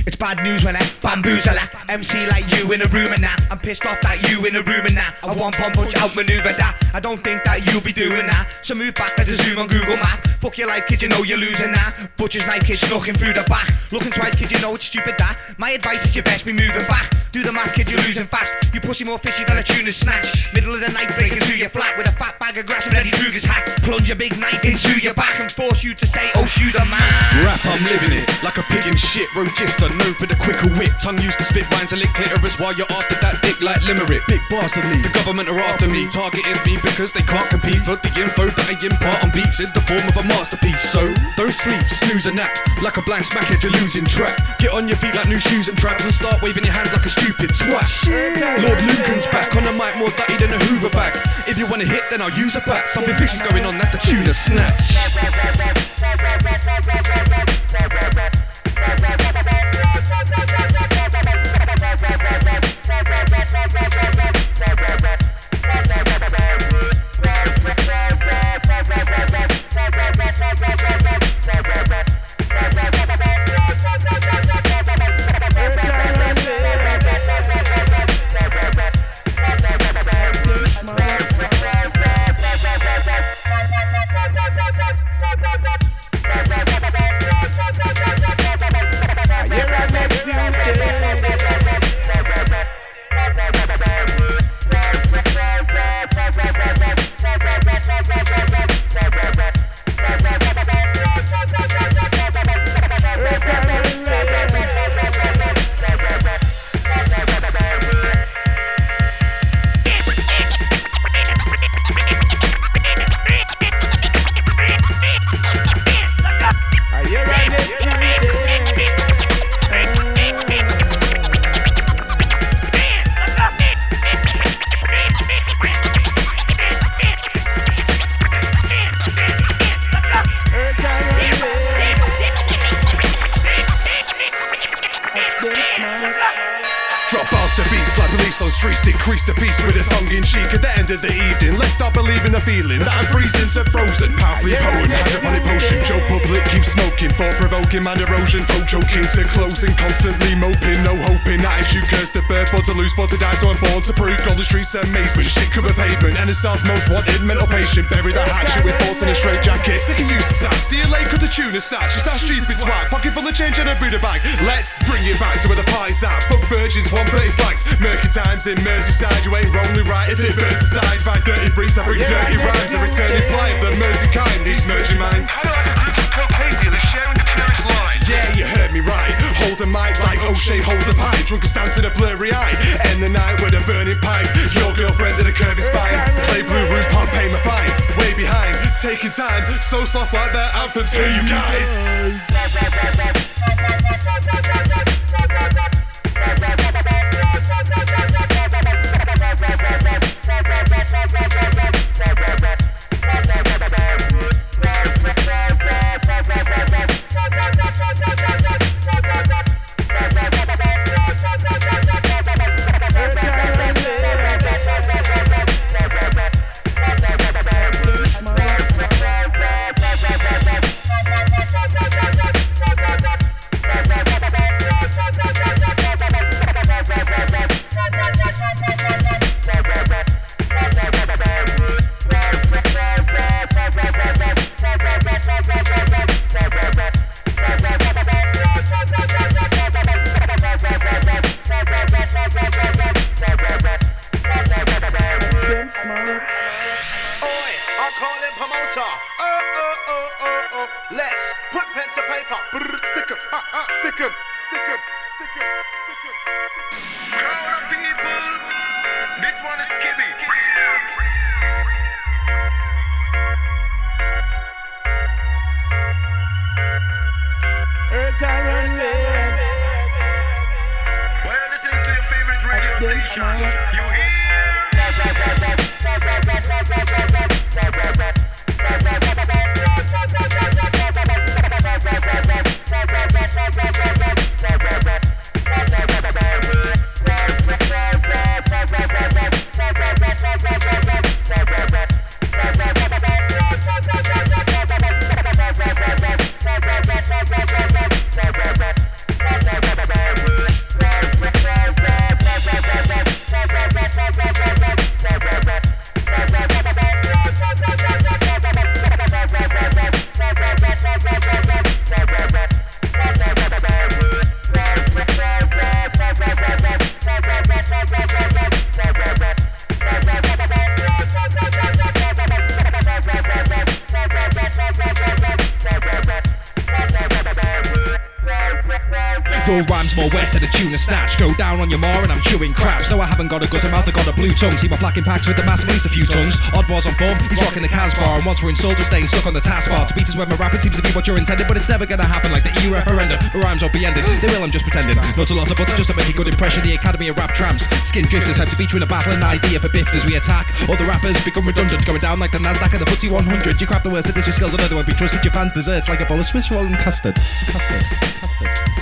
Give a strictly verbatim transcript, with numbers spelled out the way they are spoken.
It's bad news when I bamboozle a M C like you in a room and that. I'm pissed off that you in a room and that. I want one punch out maneuver that. I don't think that you'll be doing that. So move back at the zoom on Google Map. Fuck your life, kid, you know you're losing that. Butcher's knife, kid, snucking through the back. Looking twice, kid, you know it's stupid that. My advice is you best be moving back. Do the math, kid, you're losing fast. You pussy more fishy than a tuna's snatch. Middle of the night breaking through your flat with a fat bag of grass and Eddie Kruger's hat. Plunge a big knife into your back and force you to say, oh shoot a man. Rap, I'm living it like a pig in shit. Register, known for the quicker wit. Tongue used to spit rhymes and lick clitoris while you're after that dick like limerick. Big bastardly, the government are after me, targeting me because they can't compete for the info that I impart on beats in the form of a masterpiece. So don't sleep, snooze a nap. Like a blind smackhead, you're losing track. Get on your feet like new shoes and traps and start waving your hands like a stupid swat. Lord Lucan's back on the mic, more dirty than a Hoover bag. If you wanna hit, then I'll use a bat. Something fishy's going on, that's the tuna snatch. Increase the peace with a tongue-in-cheek at the end of the evening. Let's start believing the feeling that I'm freezing to frozen. Powerfully potent, hydroponic potion. Joe Public keeps smoking, thought-provoking, mind erosion. Throat choking to closing, constantly moping, no hoping. Attitude cursed at birth, born to lose, born to die, so I'm born to prove. Golden streets amazement, shit cover pavement. And it sounds most wanted, mental patient. Bury the hatchet with thoughts in a straight jacket. Sick of use of sass, steal late cause the tuna satch. It's that stupid twat, pocket full of change and a Buddha bag. Let's bring it back to where the party's at. Fuck virgins, one thirty slacks. Murky times in Merseyside, you ain't wrongly right if it bursts aside. Five dirty briefs, I bring dirty rhymes. A returning fly of the mercy kind, these merging minds. How like a group of cocaine dealers sharing the tourist line? Yeah, you heard me right. Hold a mic like O'Shea holds a pipe. Drunk a stand to the blurry eye. End the night with a burning pipe. Your girlfriend in a curvy spine. Play blue room, can't pay my fine. Way behind, taking time. Slow stuff like that anthem to you guys. Bye. Your rhyme's more wet than a tuna snatch. Go down on your maw and I'm chewing crabs. No, I haven't got a gutter mouth, I got a blue tongue. See my flacking packs with the mass means a few tons. Odd bars on form, he's rocking the Casbar. And once we're installed, we're staying stuck on the taskbar. To beat us when we're rapping seems to be what you're intended, but it's never gonna happen like the E U referendum. The rhymes won't be ended, they will, I'm just pretending. Not a lot of buts just to make a good impression. The Academy of Rap Tramps, skin drifters have to beat you in a battle. An idea for biffed as we attack. All the rappers become redundant, going down like the Nasdaq and the F T S E one hundred. You crap the worst, that is your skills, another won't be trusted. Your fans' desserts like a bowl of Swiss roll and custard. Custard, custard.